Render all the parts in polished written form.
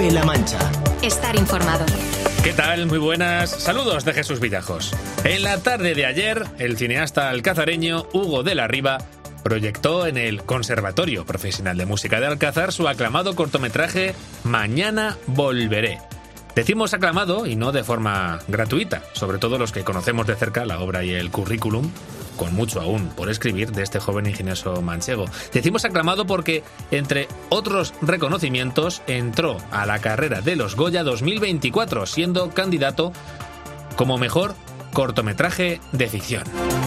COPE-La Mancha. Estar informado. ¿Qué tal? Muy buenas. Saludos de Jesús Villajos. En la tarde de ayer, el cineasta alcazareño Hugo de la Riva proyectó en el Conservatorio Profesional de Música de Alcázar su aclamado cortometraje Mañana volveré. Decimos aclamado y no de forma gratuita, sobre todo los que conocemos de cerca la obra y el currículum, con mucho aún por escribir, de este joven ingenioso manchego. Decimos aclamado porque, entre otros reconocimientos, entró a la carrera de los Goya 2024, siendo candidato como mejor cortometraje de ficción.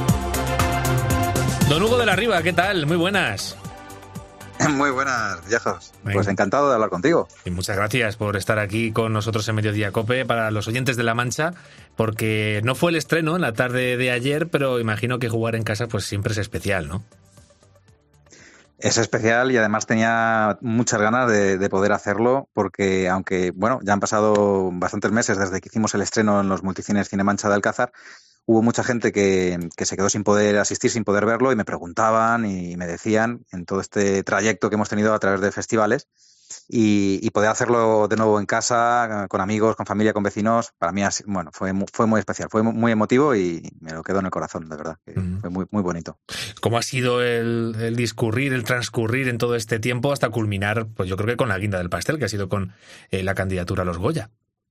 Don Hugo de la Riva, ¿qué tal? Muy buenas. Muy buenas, Villajos. Pues encantado de hablar contigo. Y muchas gracias por estar aquí con nosotros en Mediodía Cope para los oyentes de La Mancha, porque no fue el estreno en la tarde de ayer, pero imagino que jugar en casa pues siempre es especial, ¿no? Es especial y además tenía muchas ganas de poder hacerlo, porque aunque, bueno, ya han pasado bastantes meses desde que hicimos el estreno en los multicines Cinemancha de Alcázar, hubo mucha gente que se quedó sin poder asistir, sin poder verlo, y me preguntaban y me decían en todo este trayecto que hemos tenido a través de festivales, y poder hacerlo de nuevo en casa, con amigos, con familia, con vecinos, para mí bueno, fue muy especial, fue muy emotivo y me lo quedo en el corazón, de verdad, que fue muy, muy bonito. ¿Cómo ha sido el discurrir, el transcurrir en todo este tiempo hasta culminar, pues yo creo que con la guinda del pastel, que ha sido con la candidatura a los Goya?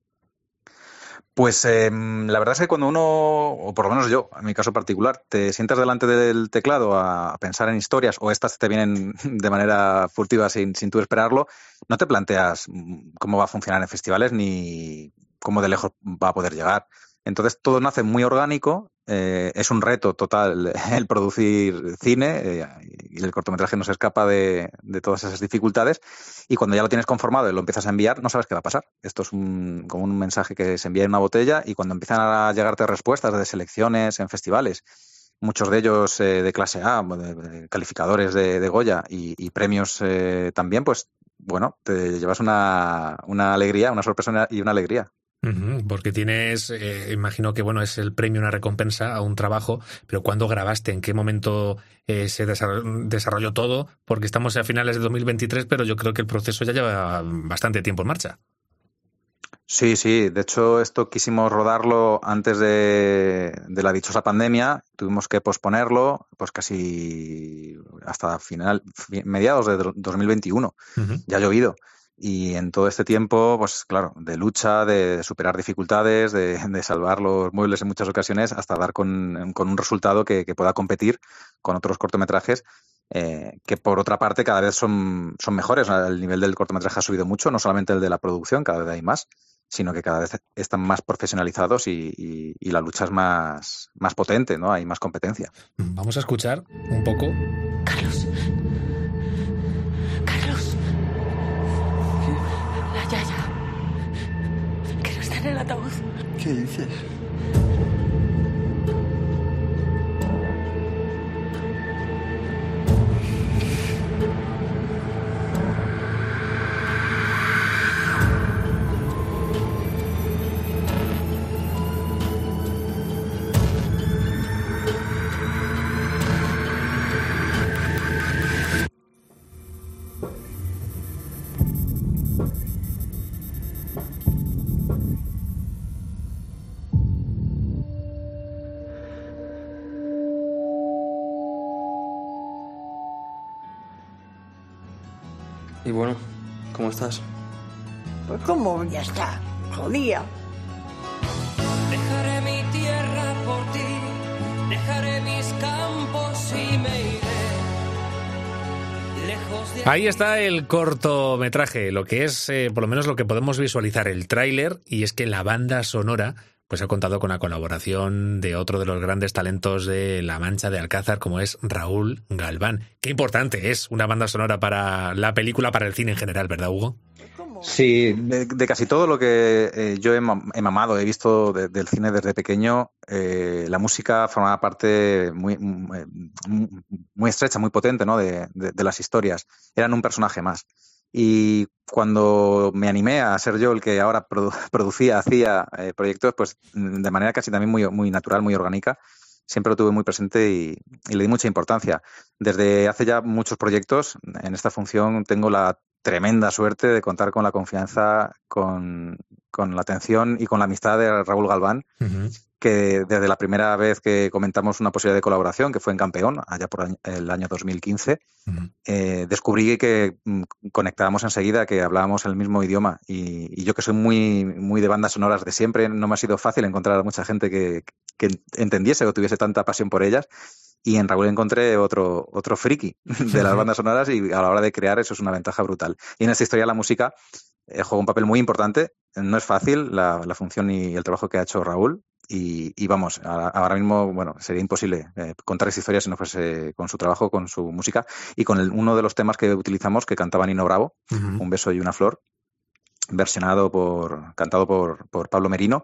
Pues la verdad es que cuando uno, o por lo menos yo, en mi caso particular, te sientas delante del teclado a pensar en historias, o estas te vienen de manera furtiva sin tú esperarlo, no te planteas cómo va a funcionar en festivales ni cómo de lejos va a poder llegar. Entonces todo nace muy orgánico, es un reto total el producir cine, y el cortometraje no se escapa de todas esas dificultades, y cuando ya lo tienes conformado y lo empiezas a enviar, no sabes qué va a pasar. Esto es como un mensaje que se envía en una botella, y cuando empiezan a llegarte respuestas de selecciones en festivales, muchos de ellos de clase A, de calificadores de Goya y premios también, pues bueno, te llevas una alegría, una sorpresa y una alegría. Porque tienes, imagino que bueno, es el premio, una recompensa a un trabajo, pero ¿cuándo grabaste? ¿En qué momento se desarrolló todo? Porque estamos a finales de 2023, pero yo creo que el proceso ya lleva bastante tiempo en marcha. Sí, de hecho esto quisimos rodarlo antes de la dichosa pandemia, tuvimos que posponerlo pues casi hasta mediados de 2021, ya ha llovido. Y en todo este tiempo, pues claro, de lucha, de superar dificultades, de salvar los muebles en muchas ocasiones, hasta dar con un resultado que pueda competir con otros cortometrajes, que por otra parte cada vez son mejores. El nivel del cortometraje ha subido mucho, no solamente el de la producción, cada vez hay más, sino que cada vez están más profesionalizados y la lucha es más potente, ¿no? Hay más competencia. Vamos a escuchar un poco. Carlos. La Yaya. Que no está en el ataúd. ¿Qué dices? Y bueno, ¿cómo estás? Pues cómo ya está, jodía. Dejaré mi tierra por ti, dejaré mis campos y me iré lejos de... Ahí está el cortometraje, lo que es, por lo menos lo que podemos visualizar, el tráiler, y es que la banda sonora pues ha contado con la colaboración de otro de los grandes talentos de La Mancha de Alcázar, como es Raúl Galván. Qué importante es una banda sonora para la película, para el cine en general, ¿verdad, Hugo? Sí, de casi todo lo que yo he mamado, he visto del cine desde pequeño, la música formaba parte muy estrecha, muy potente, ¿no? de las historias. Eran un personaje más. Y cuando me animé a ser yo el que ahora hacía proyectos, pues de manera casi también muy natural, muy orgánica, siempre lo tuve muy presente y le di mucha importancia. Desde hace ya muchos proyectos, en esta función tengo la tremenda suerte de contar con la confianza, con la atención y con la amistad de Raúl Galván, que desde la primera vez que comentamos una posibilidad de colaboración, que fue en Campeón, allá por el año 2015, descubrí que conectábamos enseguida, que hablábamos el mismo idioma. Y yo, que soy muy de bandas sonoras de siempre, no me ha sido fácil encontrar a mucha gente que entendiese o tuviese tanta pasión por ellas. Y en Raúl encontré otro friki de las bandas sonoras, y a la hora de crear eso es una ventaja brutal. Y en esta historia la música juega un papel muy importante. No es fácil la función y el trabajo que ha hecho Raúl. Y vamos, ahora mismo, bueno, sería imposible contar esta historia si no fuese con su trabajo, con su música y con uno de los temas que utilizamos, que cantaba Nino Bravo, Un beso y una flor, cantado por Pablo Merino,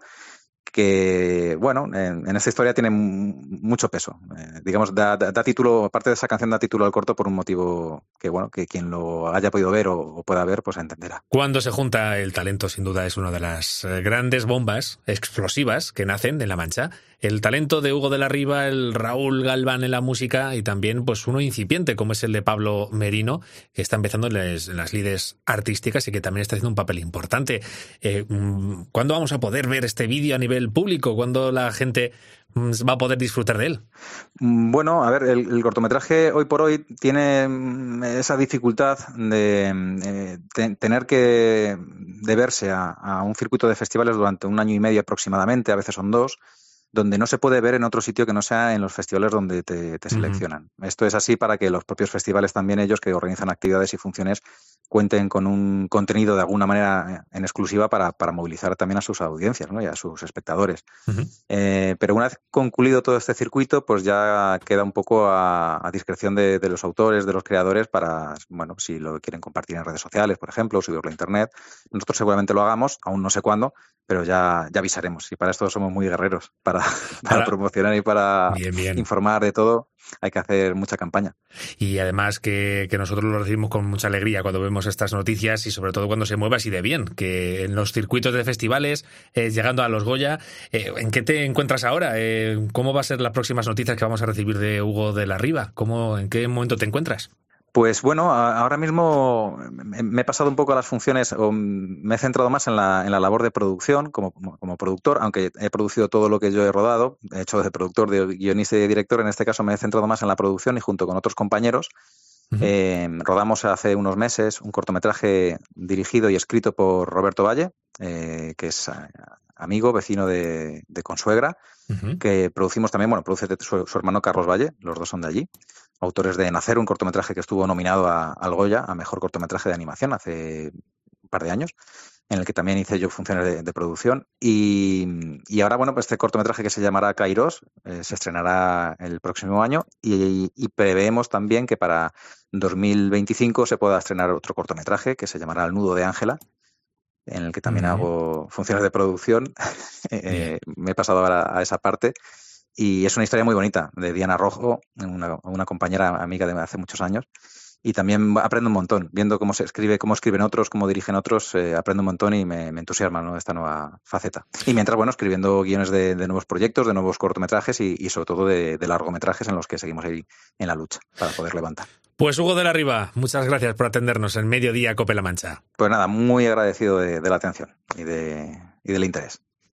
que, bueno, en esta historia tiene mucho peso. Digamos, da título, aparte de esa canción, da título al corto por un motivo que, bueno, que quien lo haya podido ver o pueda ver, pues entenderá. Cuando se junta el talento, sin duda, es una de las grandes bombas explosivas que nacen en La Mancha. El talento de Hugo de la Riva, el Raúl Galván en la música y también pues uno incipiente como es el de Pablo Merino, que está empezando en las lides artísticas y que también está haciendo un papel importante. ¿Cuándo vamos a poder ver este vídeo a nivel público? ¿Cuándo la gente va a poder disfrutar de él? Bueno, a ver, el cortometraje hoy por hoy tiene esa dificultad de tener que deberse a un circuito de festivales durante 1 año y medio aproximadamente, a veces son 2, donde no se puede ver en otro sitio que no sea en los festivales donde te seleccionan. Esto es así para que los propios festivales, también ellos que organizan actividades y funciones, cuenten con un contenido de alguna manera en exclusiva para movilizar también a sus audiencias, ¿no? Y a sus espectadores. Pero una vez concluido todo este circuito, pues ya queda un poco a discreción de los autores, de los creadores, para, bueno, si lo quieren compartir en redes sociales, por ejemplo, o subirlo a internet. Nosotros seguramente lo hagamos, aún no sé cuándo, pero ya avisaremos. Y para esto somos muy guerreros, para promocionar y para bien. Informar de todo. Hay que hacer mucha campaña. Y además que nosotros lo recibimos con mucha alegría cuando vemos estas noticias y sobre todo cuando se mueve así de bien, que en los circuitos de festivales, llegando a los Goya, ¿en qué te encuentras ahora? ¿Cómo va a ser las próximas noticias que vamos a recibir de Hugo de la Riva? ¿En qué momento te encuentras? Pues bueno, ahora mismo me he pasado un poco a las funciones, o me he centrado más en la labor de producción como productor, aunque he producido todo lo que yo he rodado, he hecho de productor, de guionista y de director. En este caso me he centrado más en la producción y junto con otros compañeros rodamos hace unos meses un cortometraje dirigido y escrito por Roberto Valle, que es amigo, vecino de Consuegra, que producimos también, bueno, produce su hermano Carlos Valle, los dos son de allí. Autores de Nacer, un cortometraje que estuvo nominado al Goya a Mejor Cortometraje de Animación hace un par de años, en el que también hice yo funciones de producción. Y ahora, bueno, pues este cortometraje que se llamará Kairos se estrenará el próximo año y preveemos también que para 2025 se pueda estrenar otro cortometraje que se llamará El nudo de Ángela, en el que también hago funciones de producción. Me he pasado ahora a esa parte. Y es una historia muy bonita, de Diana Rojo, una compañera amiga de hace muchos años. Y también aprendo un montón, viendo cómo se escribe, cómo escriben otros, cómo dirigen otros, aprendo un montón y me entusiasma, ¿no?, esta nueva faceta. Y mientras, bueno, escribiendo guiones de nuevos proyectos, de nuevos cortometrajes y sobre todo de largometrajes en los que seguimos ahí en la lucha para poder levantar. Pues Hugo de la Riva, muchas gracias por atendernos en Mediodía Cope La Mancha. Pues nada, muy agradecido de la atención y del interés.